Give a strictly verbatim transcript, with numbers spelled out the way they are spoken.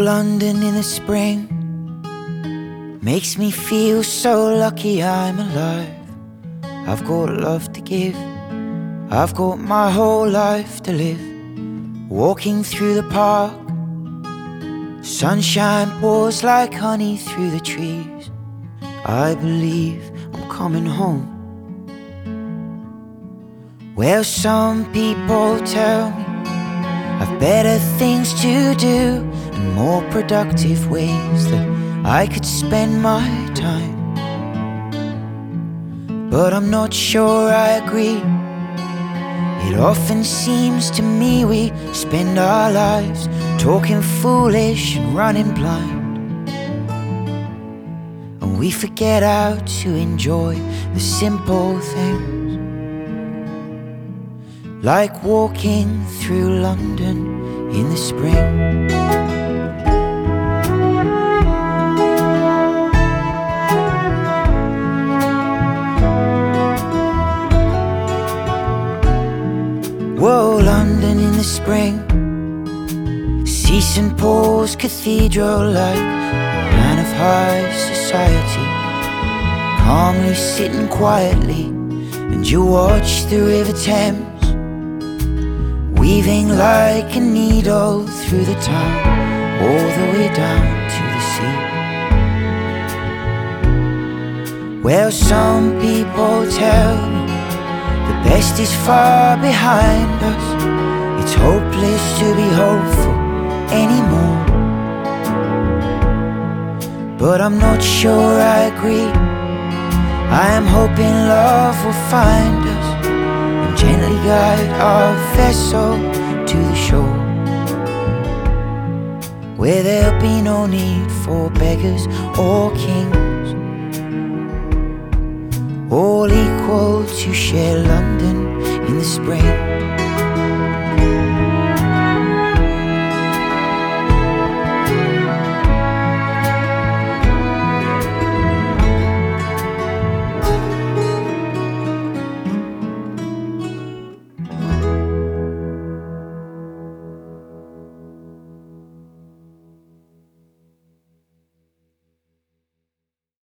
London in the spring makes me feel so lucky I'm alive. I've got love to give, I've got my whole life to live. Walking through the park, sunshine pours like honey through the trees. I believe I'm coming home. Well, some people tell me I've better things to do and more productive ways that I could spend my time. But I'm not sure I agree. It often seems to me we spend our lives talking foolish and running blind, and we forget how to enjoy the simple things, like walking through London in the spring. Whoa, London in the spring, see Saint Paul's Cathedral like a man of high society, calmly sitting quietly, and you watch the River Thames weaving like a needle through the town, all the way down to the sea. Well, some people tell me the best is far behind us. It's hopeless to be hopeful anymore. But I'm not sure I agree. I am hoping love will find us and gently guide our vessel to the shore, where there'll be no need for beggars or kings, all equal to share London in the spring.